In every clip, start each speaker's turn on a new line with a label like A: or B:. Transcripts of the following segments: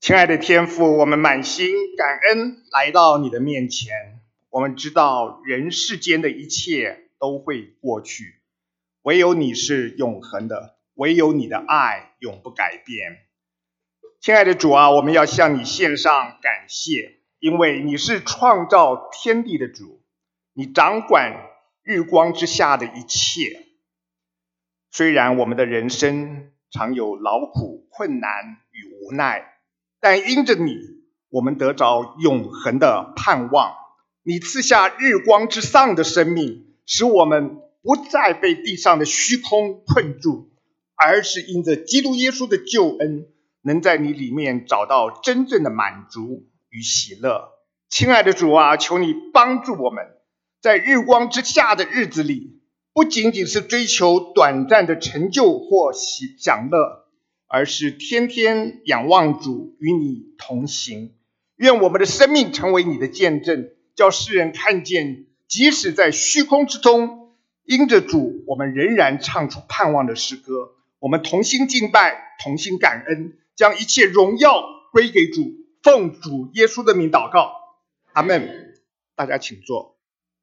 A: 亲爱的天父，我们满心感恩来到你的面前。我们知道人世间的一切都会过去，唯有你是永恒的，唯有你的爱永不改变。亲爱的主啊，我们要向你献上感谢，因为你是创造天地的主，你掌管日光之下的一切。虽然我们的人生常有劳苦、困难与无奈，但因着你，我们得着永恒的盼望。你赐下日光之上的生命，使我们不再被地上的虚空困住，而是因着基督耶稣的救恩，能在你里面找到真正的满足与喜乐。亲爱的主啊，求你帮助我们，在日光之下的日子里，不仅仅是追求短暂的成就或享乐，而是天天仰望主，与你同行。愿我们的生命成为你的见证，叫世人看见，即使在虚空之中，因着主，我们仍然唱出盼望的诗歌。我们同心敬拜，同心感恩，将一切荣耀归给主，奉主耶稣的名祷告，阿们。大家请坐。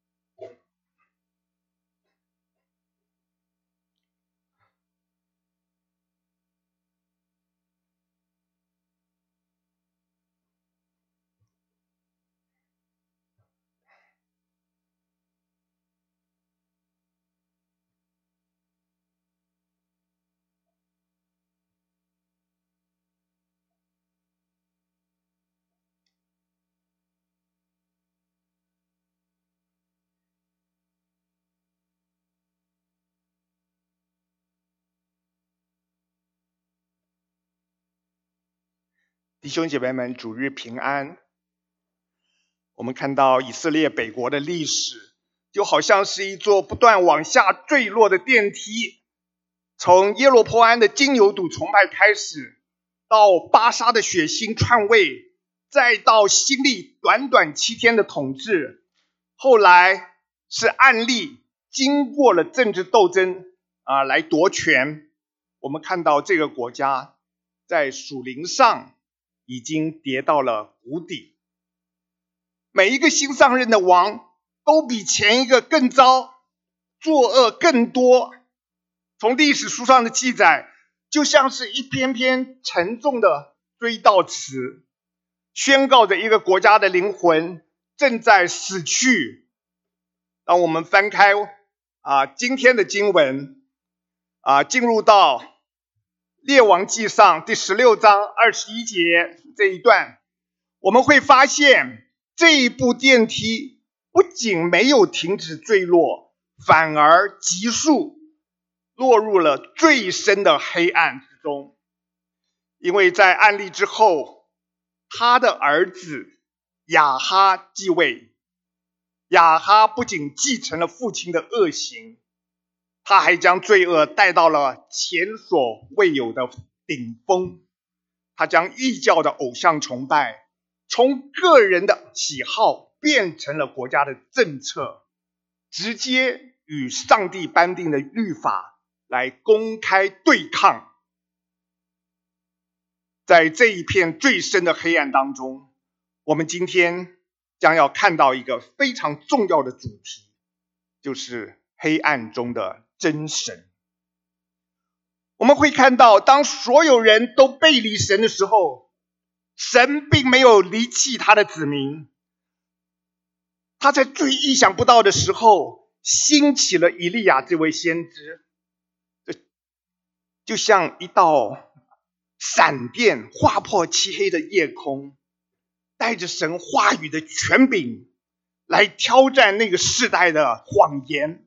A: 弟兄姐妹们，主日平安。我们看到以色列北国的历史，就好像是一座不断往下坠落的电梯，从耶罗波安的金牛犊崇拜开始，到巴沙的血腥篡位，再到希利短短7天的统治，后来是暗利经过了政治斗争来夺权。我们看到这个国家在属灵上已经跌到了谷底，每一个新上任的王都比前一个更糟，作恶更多。从历史书上的记载，就像是一篇篇沉重的追悼词，宣告着一个国家的灵魂正在死去。当我们翻开今天的经文进入到列王纪上第16章21节这一段，我们会发现这一部电梯不仅没有停止坠落，反而急速落入了最深的黑暗之中。因为在暗利之后，他的儿子亚哈继位。亚哈不仅继承了父亲的恶行，他还将罪恶带到了前所未有的顶峰。他将异教的偶像崇拜从个人的喜好变成了国家的政策，直接与上帝颁定的律法来公开对抗。在这一片最深的黑暗当中，我们今天将要看到一个非常重要的主题，就是黑暗中的真神。我们会看到，当所有人都背离神的时候，神并没有离弃他的子民。他在最意想不到的时候兴起了以利亚这位先知，就像一道闪电划破漆黑的夜空，带着神话语的权柄来挑战那个世代的谎言。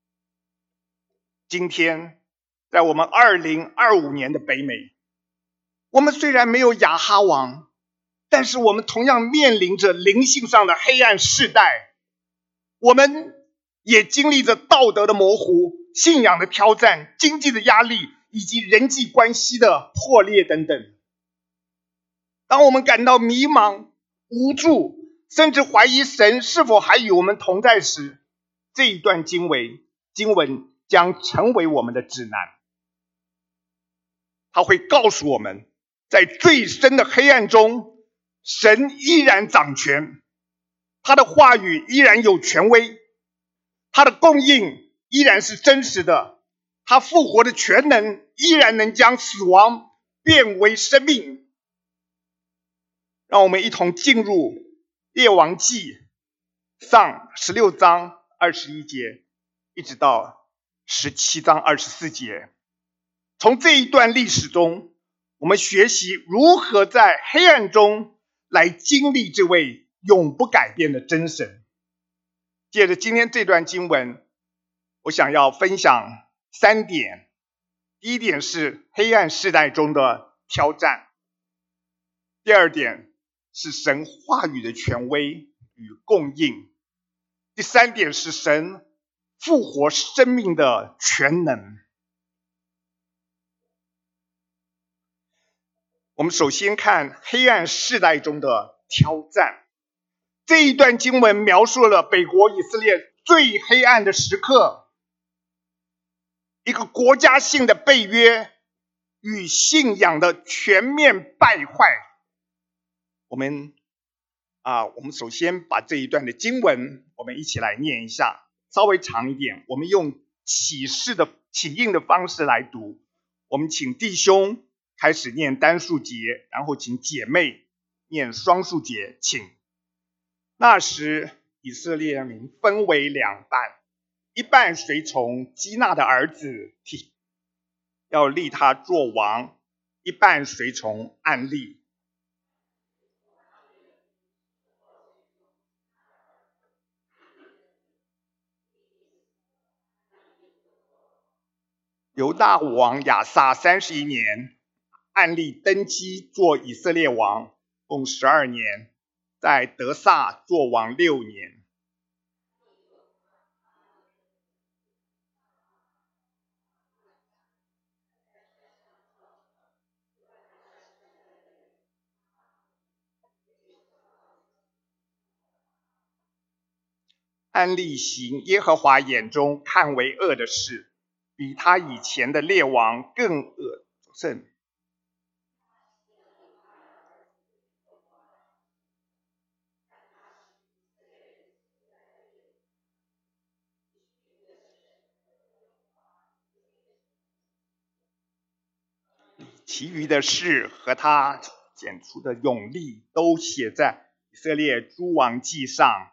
A: 今天在我们2025年的北美，我们虽然没有亚哈王，但是我们同样面临着灵性上的黑暗世代。我们也经历着道德的模糊、信仰的挑战、经济的压力以及人际关系的破裂等等。当我们感到迷茫、无助，甚至怀疑神是否还与我们同在时，这一段经文将成为我们的指南。它会告诉我们， 在最深的黑暗中，神依然掌权，他的话语依然有权威，他的供应依然是真实的，他复活的全能依然能将死亡变为生命。让我们一同进入列王纪上16章21节一直到17章24节。从这一段历史中，我们学习如何在黑暗中来经历这位永不改变的真神。借着今天这段经文，我想要分享3点。第一点是黑暗世代中的挑战，第二点是神话语的权威与供应，第三点是神复活生命的全能。我们首先看黑暗世代中的挑战。这一段经文描述了北国以色列最黑暗的时刻，一个国家性的背约与信仰的全面败坏。我们首先把这一段的经文我们一起来念一下，稍微长一点，我们用起印的方式来读。我们请弟兄开始念单数节，然后请姐妹念双数节，请。那时以色列民分为2半，一半随从基纳的儿子提，要立他做王，一半随从暗利。犹大王亚撒31年，暗利登基做以色列王，共12年，在得撒做王6年。暗利行耶和华眼中看为恶的事，比他以前的列王更恶甚。其余的事和他显出的勇力都写在以色列诸王记上。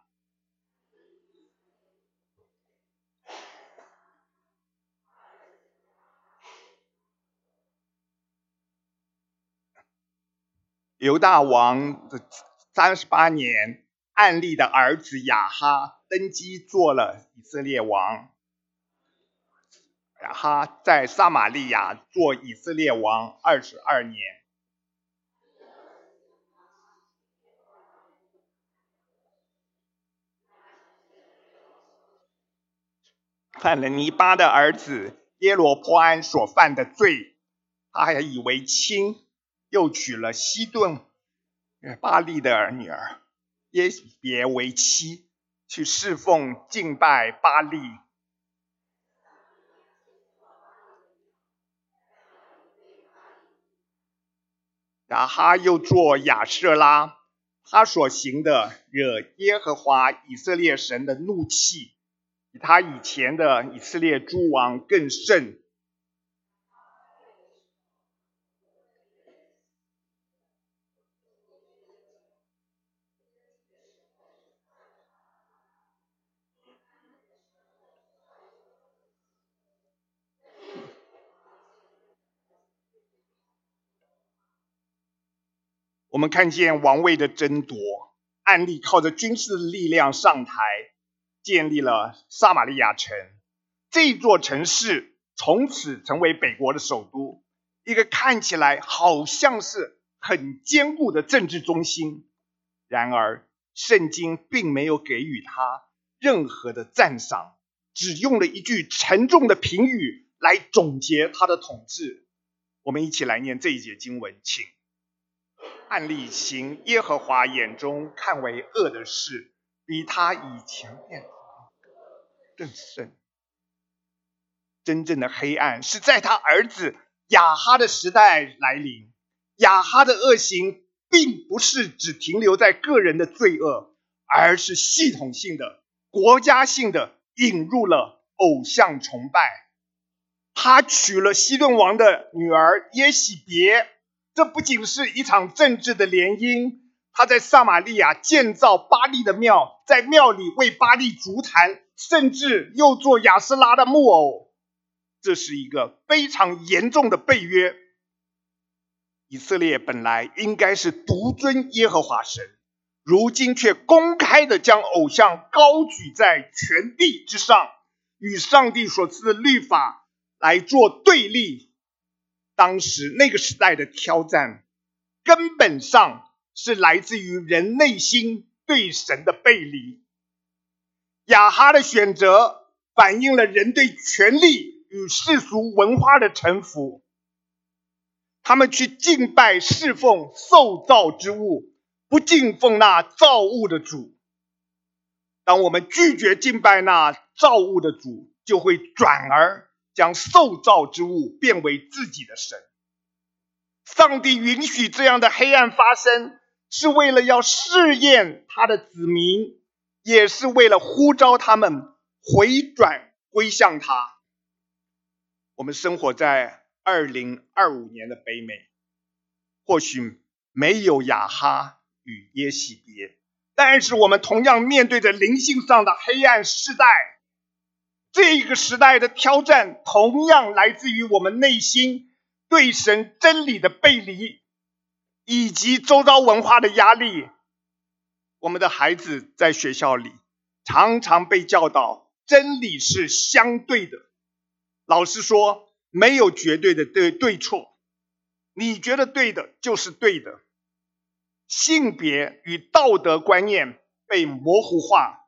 A: 犹大王的38年，暗利的儿子亚哈登基做了以色列王。亚哈在撒玛利亚做以色列王22年。犯了尼巴的儿子耶罗波安所犯的罪，他还以为亲，又娶了西顿巴利的女儿耶别为妻，去侍奉敬拜巴利。亚哈又做亚舍拉，他所行的惹耶和华以色列神的怒气，比他以前的以色列诸王更甚。我们看见王位的争夺，暗利靠着军事力量上台，建立了撒玛利亚城。这座城市从此成为北国的首都，一个看起来好像是很坚固的政治中心。然而圣经并没有给予他任何的赞赏，只用了一句沉重的评语来总结他的统治。我们一起来念这一节经文，请。暗利行耶和华眼中看为恶的事，比他以前更甚。真正的黑暗是在他儿子亚哈的时代来临， 亚哈的恶行并不是只停留在个人的罪恶，而是系统性的、国家性的引入了偶像崇拜。他娶了西顿王的女儿耶喜别，这不仅是一场政治的联姻，他在撒玛利亚建造巴力的庙，在庙里为巴力筑坛，甚至又做亚斯拉的木偶，这是一个非常严重的背约。以色列本来应该是独尊耶和华神，如今却公开的将偶像高举在全地之上，与上帝所赐的律法来做对立。当时那个时代的挑战根本上是来自于人内心对神的背离。亚哈的选择反映了人对权力与世俗文化的臣服，他们去敬拜侍奉受造之物，不敬奉那造物的主。当我们拒绝敬拜那造物的主，就会转而将受造之物变为自己的神。上帝允许这样的黑暗发生，是为了要试验他的子民，也是为了呼召他们回转归向他。我们生活在2025年的北美，或许没有亚哈与耶喜别，但是我们同样面对着灵性上的黑暗世代。这个时代的挑战同样来自于我们内心对神真理的背离，以及周遭文化的压力。我们的孩子在学校里常常被教导真理是相对的，老师说没有绝对的对错，你觉得对的就是对的。性别与道德观念被模糊化，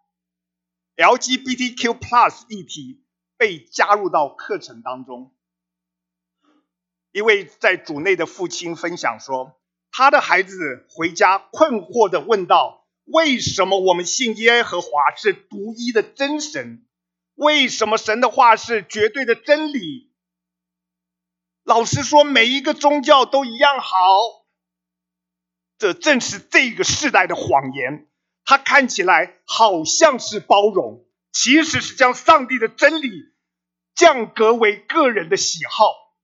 A: LGBTQ+ 议题被加入到课程当中。一位在主内的父亲分享说，他的孩子回家困惑地问道，为什么我们信耶和华是独一的真神？为什么神的话是绝对的真理？老师说每一个宗教都一样好。这正是这个世代的谎言，它看起来好像是包容，其实是将上帝的真理降格为个人的喜好。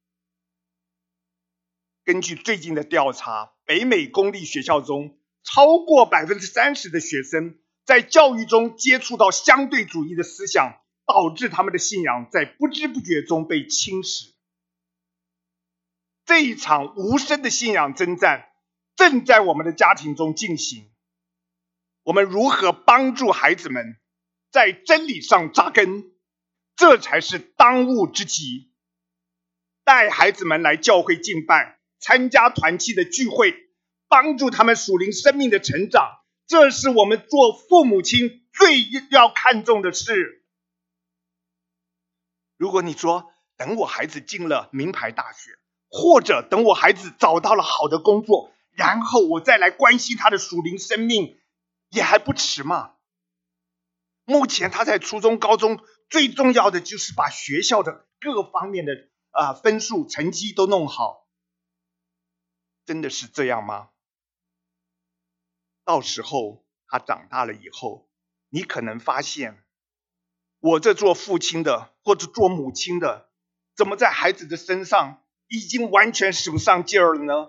A: 根据最近的调查，北美公立学校中超过 30% 的学生在教育中接触到相对主义的思想，导致他们的信仰在不知不觉中被侵蚀。这一场无声的信仰征战正在我们的家庭中进行。我们如何帮助孩子们在真理上扎根，这才是当务之急。带孩子们来教会敬拜，参加团契的聚会，帮助他们属灵生命的成长，这是我们做父母亲最要看重的事。如果你说等我孩子进了名牌大学，或者等我孩子找到了好的工作，然后我再来关心他的属灵生命，也还不迟嘛。目前他在初中高中最重要的就是把学校的各方面的分数成绩都弄好，真的是这样吗？到时候他长大了以后，你可能发现，我这做父亲的或者做母亲的，怎么在孩子的身上已经完全使不上劲儿了呢？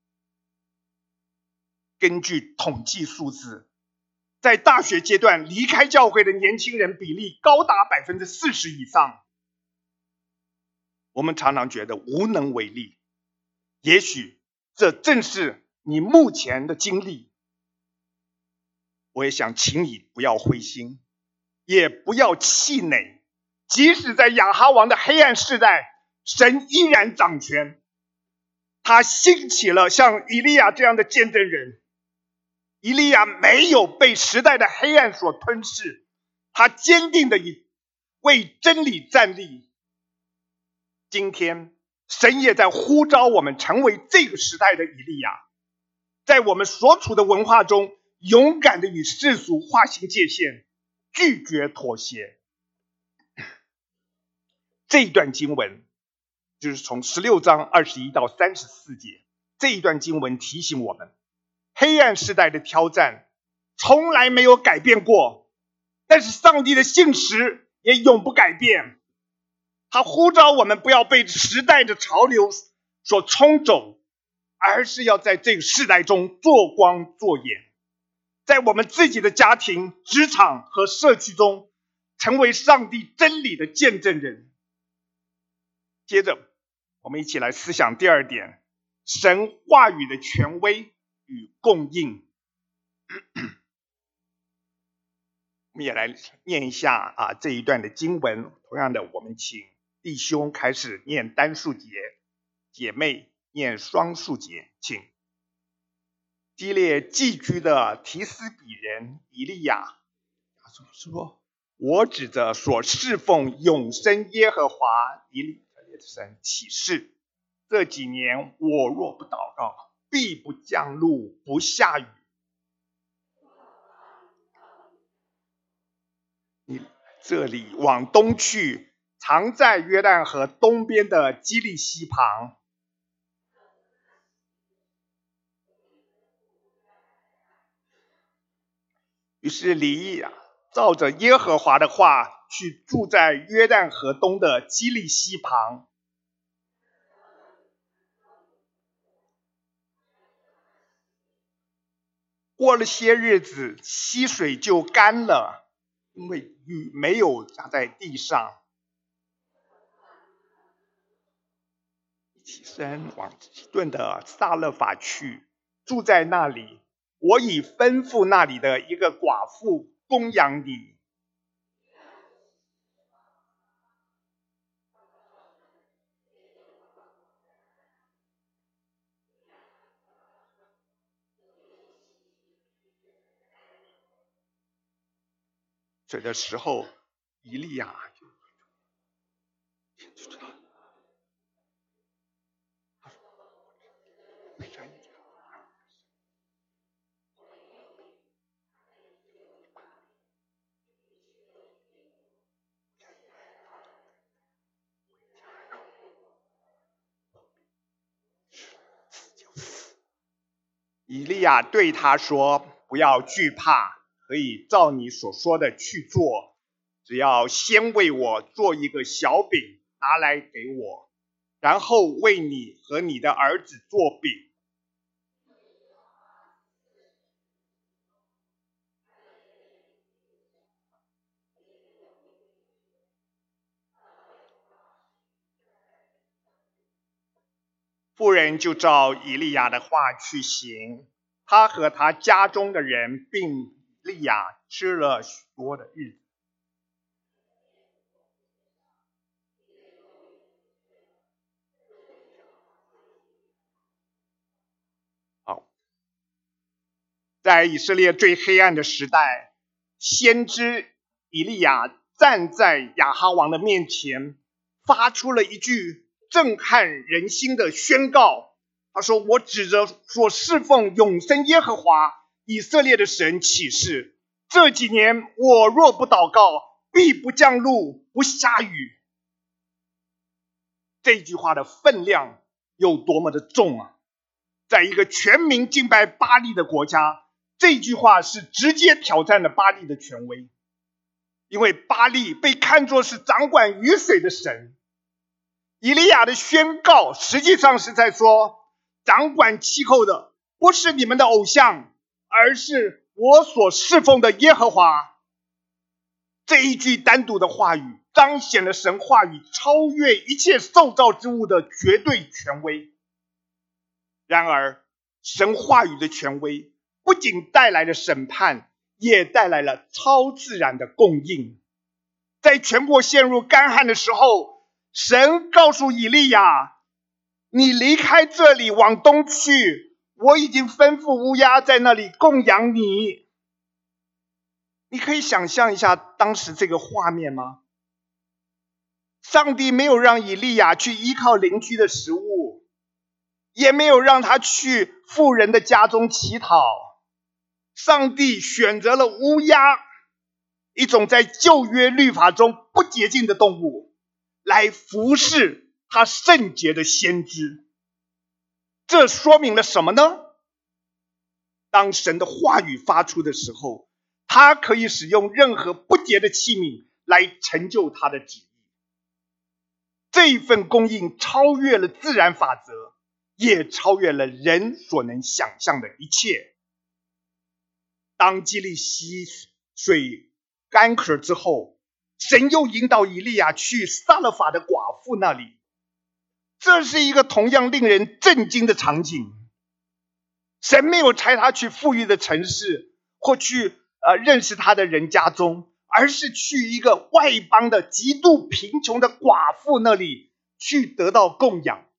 A: 根据统计数字，在大学阶段离开教会的年轻人比例高达 40% 以上。我们常常觉得无能为力，也许这正是你目前的经历。我也想请你不要灰心，也不要气馁，即使在亚哈王的黑暗世代，神依然掌权。他兴起了像以利亚这样的见证人。以利亚没有被时代的黑暗所吞噬，他坚定地为真理站立。今天神也在呼召我们成为这个时代的以利亚，在我们所处的文化中勇敢地与世俗划清界限，拒绝妥协。这一段经文就是从16章21到34节， 这一段经文提醒我们，黑暗时代的挑战从来没有改变过，但是上帝的信实也永不改变。他呼召我们不要被时代的潮流所冲走，而是要在这个世代中做光做盐，在我们自己的家庭、职场和社区中成为上帝真理的见证人。接着我们一起来思想第二点，神话语的权威与供应。我们也来念一下这一段的经文。同样的，我们请弟兄开始念单数节，姐妹念双数节，请。基列寄居的提斯比人以利亚说，我指着所侍奉永生耶和华以色列的神起誓，这几年我若不祷告，必不降露，不下雨。你这里往东去，藏在约旦河东边的基利溪旁。于是以利亚照着耶和华的话去住在约旦河东的基利溪旁。过了些日子，溪水就干了，因为雨没有打在地上。起身往基顿的撒勒法去，住在那里。我已吩咐那里的一个寡妇供养你。这个时候，以利亚就知道，以利亚对他说，不要惧怕，可以照你所说的去做，只要先为我做一个小饼拿来给我，然后为你和你的儿子做饼。妇人就照以利亚的话去行，他和他家中的人并以利亚吃了许多的日子。好，在以色列最黑暗的时代，先知以利亚站在亚哈王的面前，发出了一句震撼人心的宣告。他说，我指着所侍奉永生耶和华以色列的神起誓，这几年我若不祷告，必不降露，不下雨。这句话的分量有多么的重啊！在一个全民敬拜巴力的国家，这句话是直接挑战了巴力的权威，因为巴力被看作是掌管雨水的神。以利亚的宣告实际上是在说，掌管气候的不是你们的偶像，而是我所侍奉的耶和华。这一句单独的话语彰显了神话语超越一切受造之物的绝对权威。然而，神话语的权威不仅带来了审判，也带来了超自然的供应。在全国陷入干旱的时候，神告诉以利亚，你离开这里往东去，我已经吩咐乌鸦在那里供养你。你可以想象一下当时这个画面吗？上帝没有让以利亚去依靠邻居的食物，也没有让他去富人的家中乞讨。上帝选择了乌鸦，一种在旧约律法中不洁净的动物，来服侍他圣洁的先知。 这说明了什么呢？当神的话语发出的时候，他可以使用任何不洁的器皿来成就他的旨意。这一份供应超越了自然法则，也超越了人所能想象的一切。当基利溪水干渴之后，神又引导以利亚去撒勒法的寡妇那里。这是一个同样令人震惊的场景。神没有差他去富裕的城市，或去认识他的人家中，而是去一个外邦的极度贫穷的寡妇那里去得到供养。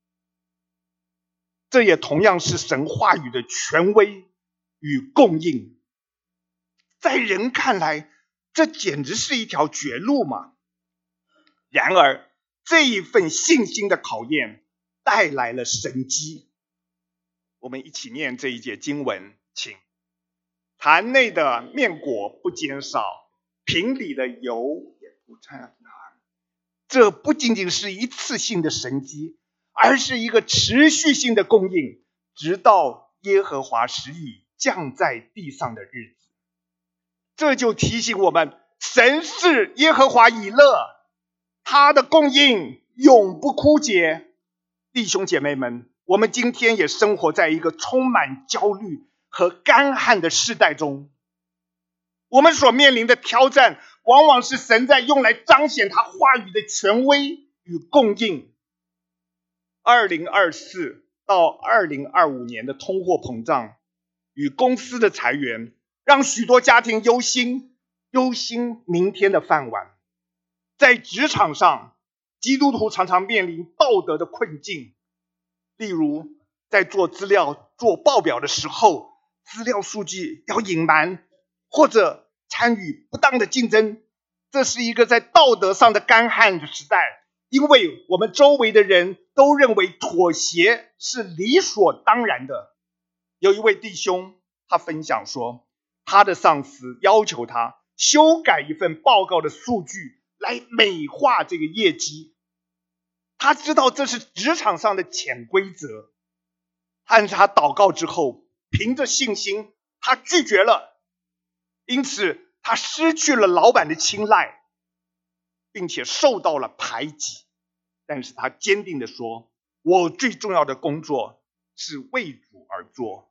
A: 这也同样是神话语的权威与供应。在人看来，这简直是一条绝路嘛。然而这一份信心的考验带来了神迹。我们一起念这一节经文，请。坛内的面果不减少，瓶里的油也不掺杂。这不仅仅是一次性的神迹，而是一个持续性的供应，直到耶和华使雨降在地上的日子。这就提醒我们，神是耶和华以勒，他的供应永不枯竭。弟兄姐妹们，我们今天也生活在一个充满焦虑和干旱的世代中。我们所面临的挑战，往往是神在用来彰显他话语的权威与供应。2024到2025年的通货膨胀与公司的裁员，让许多家庭忧心明天的饭碗。在职场上，基督徒常常面临道德的困境，例如在做资料、做报表的时候，资料数据要隐瞒，或者参与不当的竞争。这是一个在道德上的干旱的时代，因为我们周围的人都认为妥协是理所当然的。有一位弟兄，他分享说，他的上司要求他修改一份报告的数据来美化这个业绩。他知道这是职场上的潜规则，但是他祷告之后，凭着信心，他拒绝了。因此他失去了老板的青睐，并且受到了排挤。但是他坚定地说，我最重要的工作是为主而做，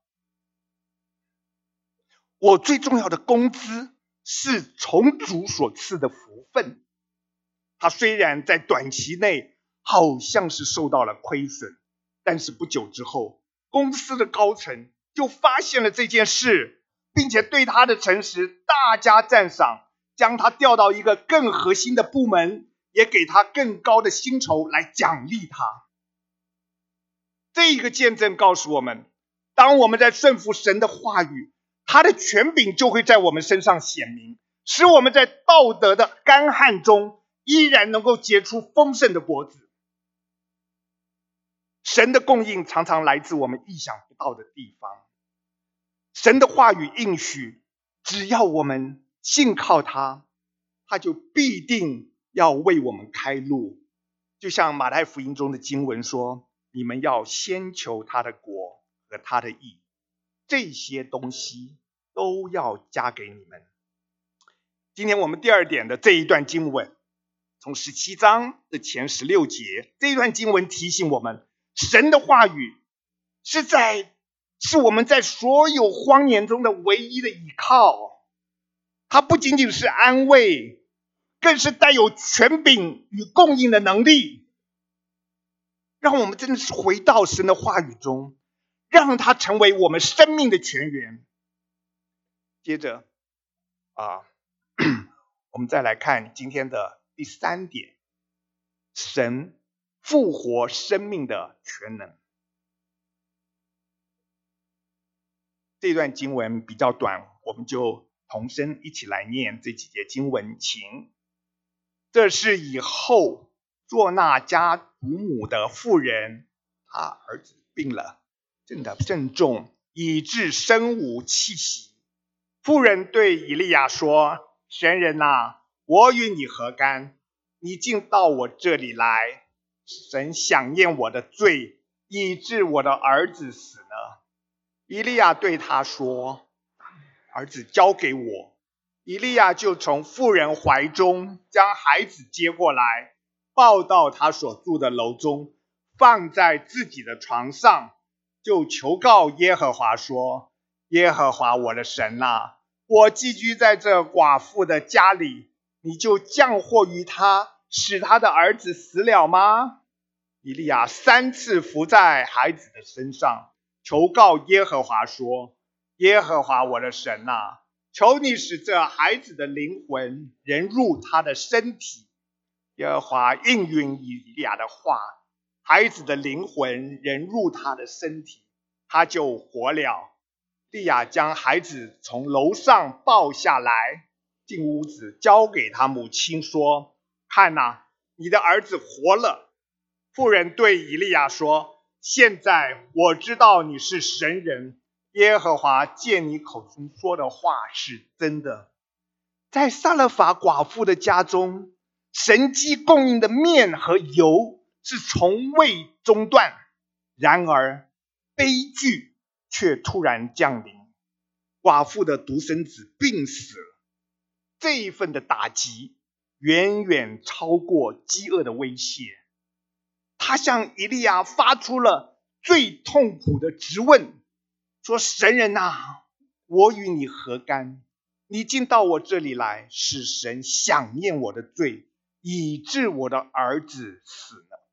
A: 我最重要的工资是从主所赐的福分。他虽然在短期内好像是受到了亏损，但是不久之后，公司的高层就发现了这件事，并且对他的诚实大加赞赏，将他调到一个更核心的部门，也给他更高的薪酬来奖励他。这一个见证告诉我们，当我们在顺服神的话语，他的权柄就会在我们身上显明，使我们在道德的干旱中依然能够结出丰盛的果子。神的供应常常来自我们意想不到的地方。神的话语应许，只要我们信靠他，他就必定要为我们开路。就像马太福音中的经文说，你们要先求他的国和他的义，这些东西都要加给你们。今天我们第二点的这一段经文，从17章的前16节，这一段经文提醒我们，神的话语是我们在所有荒年中的唯一的依靠。它不仅仅是安慰，更是带有权柄与供应的能力。让我们真的是回到神的话语中，让它成为我们生命的泉源。接着我们再来看今天的第3点，神复活生命的全能。这段经文比较短，我们就同声一起来念这几节经文，请。这是以后作那家祖母的妇人，她儿子病了，病得甚重，以致身无气息。妇人对以利亚说，神人啊，我与你何干？你竟到我这里来？神想念我的罪， 以致我的儿子死呢？”以利亚对他说：“儿子交给我。”以利亚就从妇人怀中将孩子接过来，抱到他所住的楼中，放在自己的床上，就求告耶和华说：“耶和华我的神啊，我寄居在这寡妇的家里，你就降祸于他，使他的儿子死了吗？”以利亚3次伏在孩子的身上，求告耶和华说：“耶和华我的神啊，求你使这孩子的灵魂人入他的身体。”耶和华应允以利亚的话，孩子的灵魂人入他的身体，他就活了。利亚将孩子从楼上抱下来，进屋子交给他母亲说：“看哪，你的儿子活了。”妇人对以利亚说：“现在我知道你是神人，耶和华借你口中说的话是真的。”在撒勒法寡妇的家中，神迹供应的面和油是从未中断，然而悲剧却突然降临，寡妇的独生子病死了。这一份的打击远远超过饥饿的威胁。他向以利亚发出了最痛苦的质问，说：“神人啊，我与你何干？你竟到我这里来，使神想念我的罪，以致我的儿子死了。”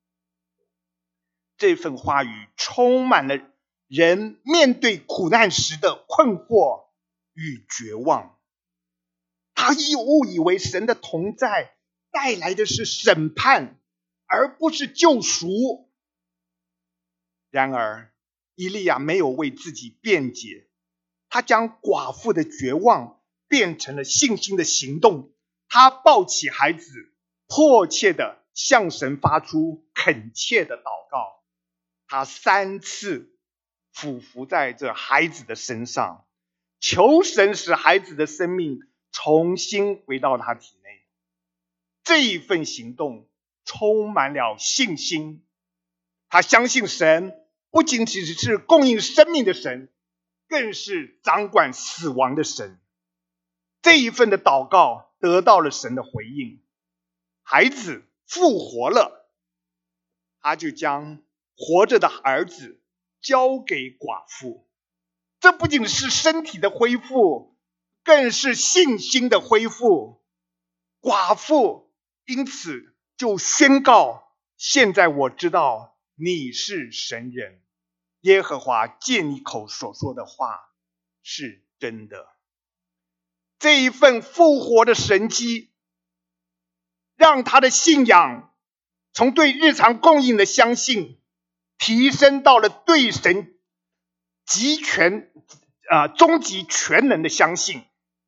A: 这份话语充满了人面对苦难时的困惑与绝望。他误以为神的同在带来的是审判，而不是救赎。然而以利亚没有为自己辩解，他将寡妇的绝望变成了信心的行动。他抱起孩子，迫切地向神发出恳切的祷告。他3次俯伏在这孩子的身上，求神使孩子的生命重新回到他体内。这一份行动充满了信心，他相信神不仅仅是供应生命的神，更是掌管死亡的神。这一份的祷告得到了神的回应，孩子复活了，他就将活着的儿子交给寡妇。这不仅是身体的恢复，更是信心的恢复。寡妇因此就宣告：“现在我知道你是神人，耶和华借你口所说的话是真的。”这一份复活的神迹，让他的信仰从对日常供应的相信，提升到了对神终极全能的相信。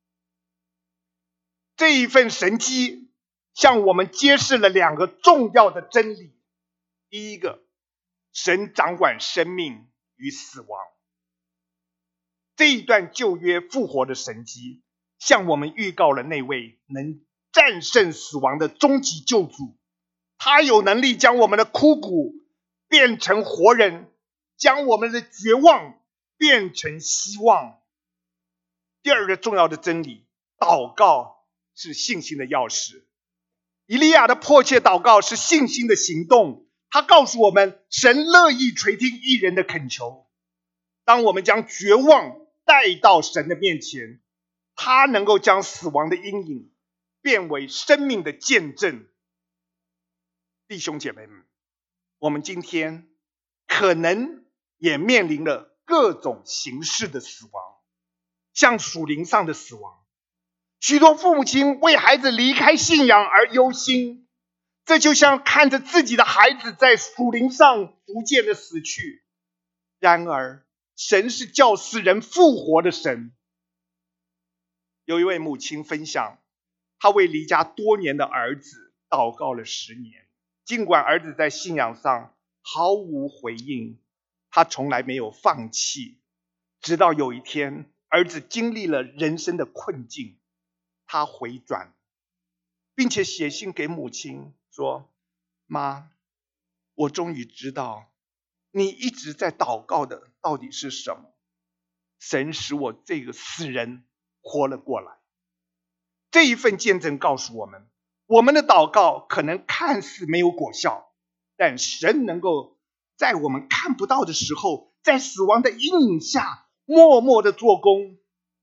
A: 这一份神迹向我们揭示了2个重要的真理。第一个，神掌管生命与死亡。这一段旧约复活的神迹向我们预告了那位能战胜死亡的终极救主。他有能力将我们的枯骨变成活人，将我们的绝望变成希望。第2个重要的真理，祷告是信心的钥匙。以利亚的迫切祷告是信心的行动，他告诉我们，神乐意垂听义人的恳求。当我们将绝望带到神的面前，他能够将死亡的阴影变为生命的见证。弟兄姐妹们，我们今天可能也面临了各种形式的死亡，像属灵上的死亡。许多父母亲为孩子离开信仰而忧心，这就像看着自己的孩子在属灵上逐渐的死去。然而神是叫死人复活的神。有一位母亲分享，她为离家多年的儿子祷告了10年，尽管儿子在信仰上毫无回应，她从来没有放弃。直到有一天，儿子经历了人生的困境，他回转，并且写信给母亲说：“妈，我终于知道你一直在祷告的到底是什么？神使我这个死人活了过来。这一份见证告诉我们，我们的祷告可能看似没有果效，但神能够在我们看不到的时候，在死亡的阴影下默默的做工。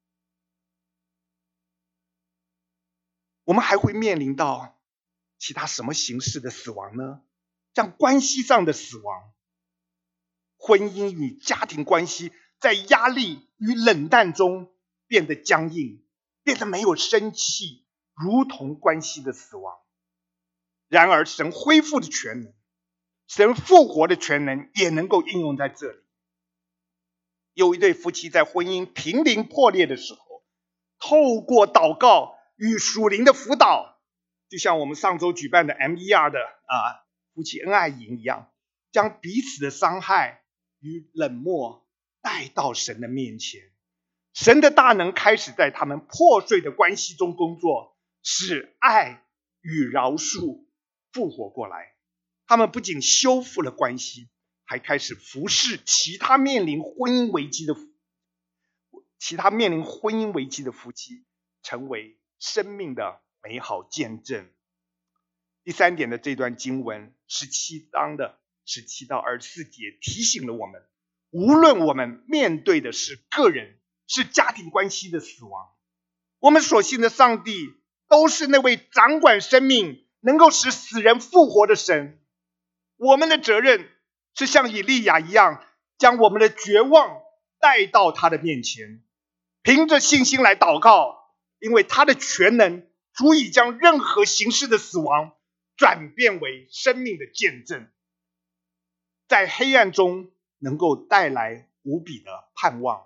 A: 我们还会面临到其他什么形式的死亡呢？像关系上的死亡，婚姻与家庭关系在压力与冷淡中变得僵硬，变得没有生气，如同关系的死亡。然而神恢复的全能，神复活的全能也能够应用在这里。有一对夫妻在婚姻濒临破裂的时候，透过祷告与属灵的辅导，就像我们上周举办的 MER 的夫妻恩爱营一样，将彼此的伤害与冷漠带到神的面前。神的大能开始在他们破碎的关系中工作，使爱与饶恕复活过来。他们不仅修复了关系，还开始服侍其他面临婚姻危机的夫妻，成为生命的美好见证。第3点的这段经文17章的17到24节提醒了我们，无论我们面对的是个人是家庭关系的死亡，我们所信的上帝都是那位掌管生命能够使死人复活的神。我们的责任是像以利亚一样，将我们的绝望带到他的面前，凭着信心来祷告，因为他的全能足以将任何形式的死亡转变为生命的见证，在黑暗中能够带来无比的盼望。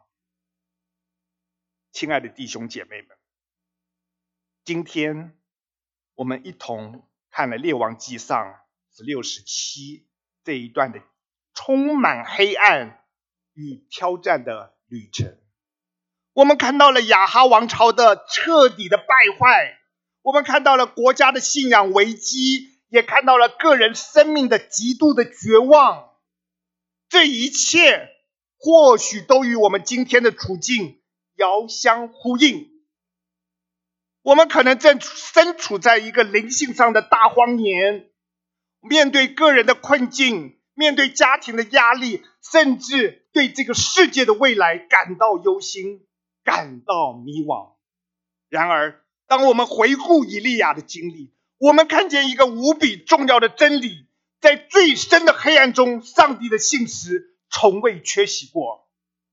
A: 亲爱的弟兄姐妹们，今天我们一同看了列王纪上16、17这一段的充满黑暗与挑战的旅程。我们看到了亚哈王朝的彻底的败坏，我们看到了国家的信仰危机，也看到了个人生命的极度的绝望。这一切或许都与我们今天的处境遥相呼应。我们可能正身处在一个灵性上的大荒年，面对个人的困境，面对家庭的压力，甚至对这个世界的未来感到忧心，感到迷惘。然而当我们回顾以利亚的经历，我们看见一个无比重要的真理，在最深的黑暗中，上帝的信实从未缺席过。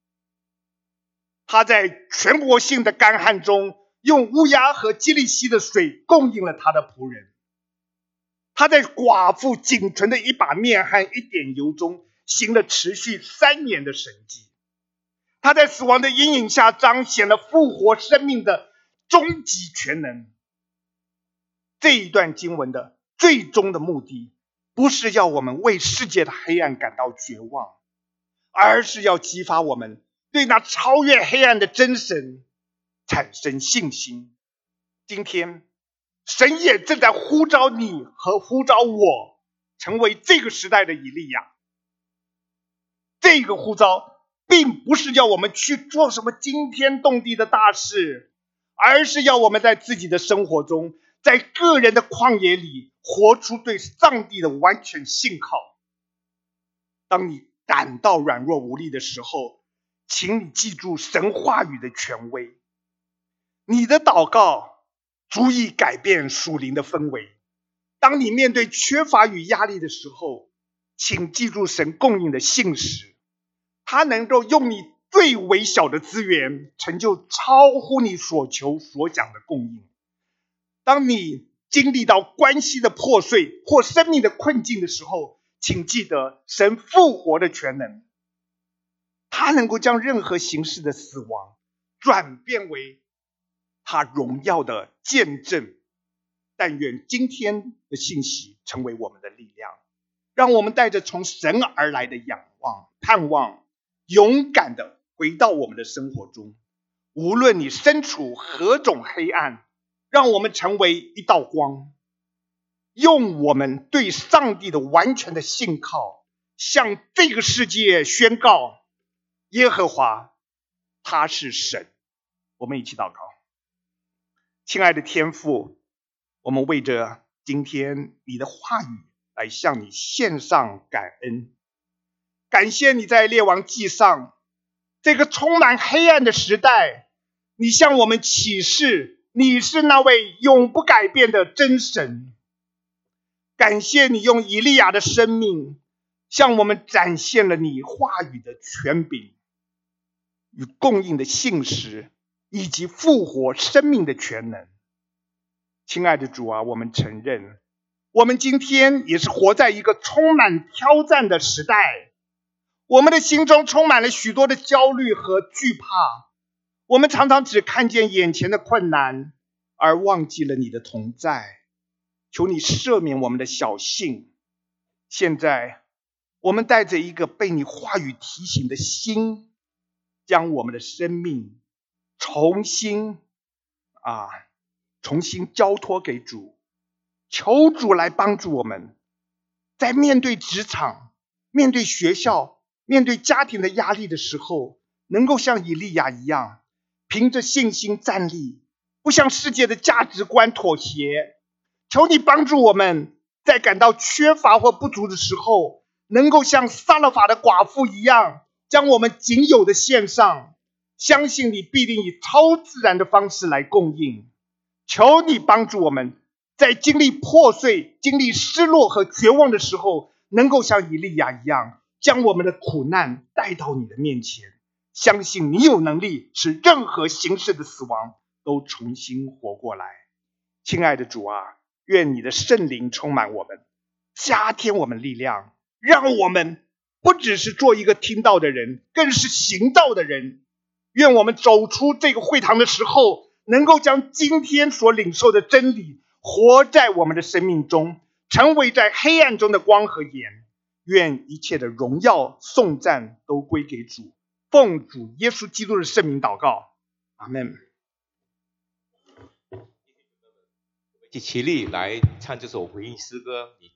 A: 他在全国性的干旱中，用乌鸦和基利溪的水供应了他的仆人。他在寡妇仅存的一把面和一点油中行了持续3年的神迹。他在死亡的阴影下彰显了复活生命的终极全能。这一段经文的最终的目的，不是要我们为世界的黑暗感到绝望，而是要激发我们对那超越黑暗的真神产生信心。今天神也正在呼召你和呼召我，成为这个时代的以利亚。这个呼召并不是要我们去做什么惊天动地的大事，而是要我们在自己的生活中，在个人的旷野里活出对上帝的完全信靠。当你感到软弱无力的时候，请你记住神话语的权威。你的祷告足以改变属灵的氛围。当你面对缺乏与压力的时候，请记住神供应的信实，他能够用你最微小的资源成就超乎你所求所想的供应。当你经历到关系的破碎或生命的困境的时候，请记得神复活的全能，他能够将任何形式的死亡转变为他荣耀的见证。但愿今天的信息成为我们的力量，让我们带着从神而来的仰望、盼望，勇敢的回到我们的生活中。无论你身处何种黑暗，让我们成为一道光，用我们对上帝的完全的信靠， 向这个世界宣告，耶和华他是神。我们一起祷告。亲爱的天父，我们为着今天你的话语来向你献上感恩。感谢你在列王纪上这个充满黑暗的时代，你向我们启示你是那位永不改变的真神。感谢你用以利亚的生命向我们展现了你话语的权柄与供应的信实，以及复活生命的全能。亲爱的主啊，我们承认我们今天也是活在一个充满挑战的时代，我们的心中充满了许多的焦虑和惧怕，我们常常只看见眼前的困难，而忘记了你的同在。求你赦免我们的小信。现在我们带着一个被你话语提醒的心，将我们的生命重新交托给主。求主来帮助我们，在面对职场、面对学校、面对家庭的压力的时候，能够像以利亚一样，凭着信心站立，不向世界的价值观妥协。求你帮助我们，在感到缺乏或不足的时候，能够像撒勒法的寡妇一样，将我们仅有的献上，相信你必定以超自然的方式来供应。求你帮助我们，在经历破碎、经历失落和绝望的时候，能够像以利亚一样，将我们的苦难带到你的面前，相信你有能力使任何形式的死亡都重新活过来。亲爱的主啊，愿你的圣灵充满我们，加添我们力量，让我们不只是做一个听道的人，更是行道的人。愿我们走出这个会堂的时候，能够将今天所领受的真理活在我们的生命中，成为在黑暗中的光和盐。愿一切的荣耀颂赞都归给主，奉主耶稣基督的圣名祷告，阿们。
B: 一起起立来唱这首回应诗歌。